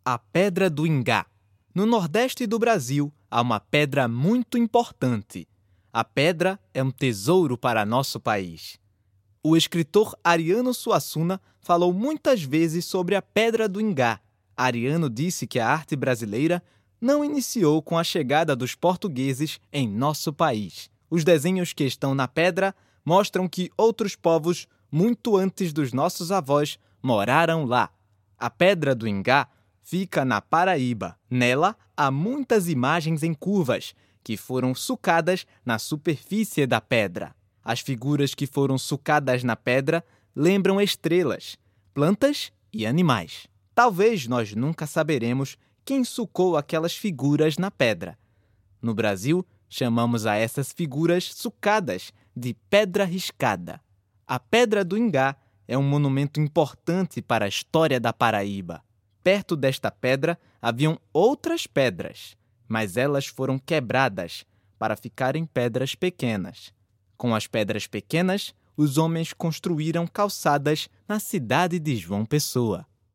A Pedra do Ingá. No Nordeste do Brasil, há uma pedra muito importante. A pedra é um tesouro para nosso país. O escritor Ariano Suassuna falou muitas vezes sobre a Pedra do Ingá. Ariano disse que a arte brasileira não iniciou com a chegada dos portugueses em nosso país. Os desenhos que estão na pedra mostram que outros povos, muito antes dos nossos avós, moraram lá. A Pedra do Ingá fica na Paraíba. Nela, há muitas imagens em curvas, que foram sucadas na superfície da pedra. As figuras que foram sucadas na pedra lembram estrelas, plantas e animais. Talvez nós nunca saberemos quem sucou aquelas figuras na pedra. No Brasil, chamamos a essas figuras sucadas de pedra riscada. A Pedra do Ingá é um monumento importante para a história da Paraíba. Perto desta pedra haviam outras pedras, mas elas foram quebradas para ficarem pedras pequenas. Com as pedras pequenas, os homens construíram calçadas na cidade de João Pessoa.